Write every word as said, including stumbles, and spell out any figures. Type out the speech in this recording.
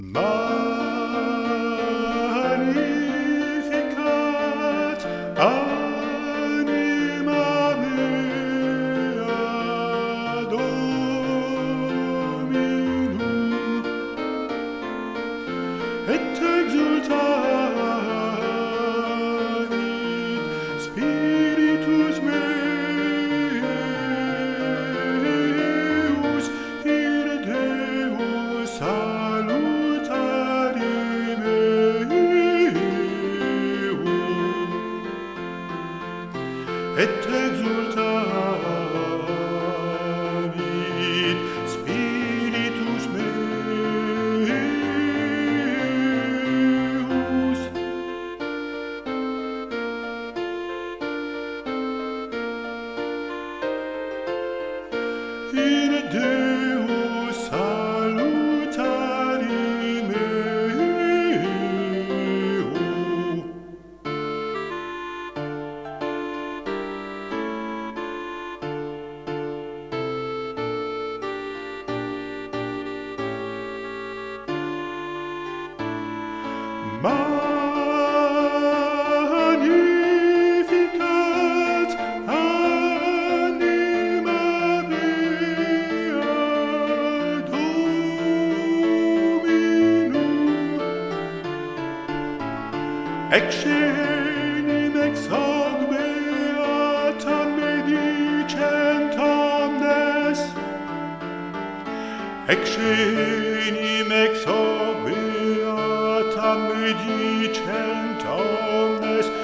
Magnificat anima mea Dominum, et exultavit spiritus meus in Deus salutari meum, et exultavit spiritus meus. In Deus salutari meum. Magnificat anima mea Dominum, ex enim ex hoc beatam medicent omnes, ex enim ex hoc beatam medicent omnes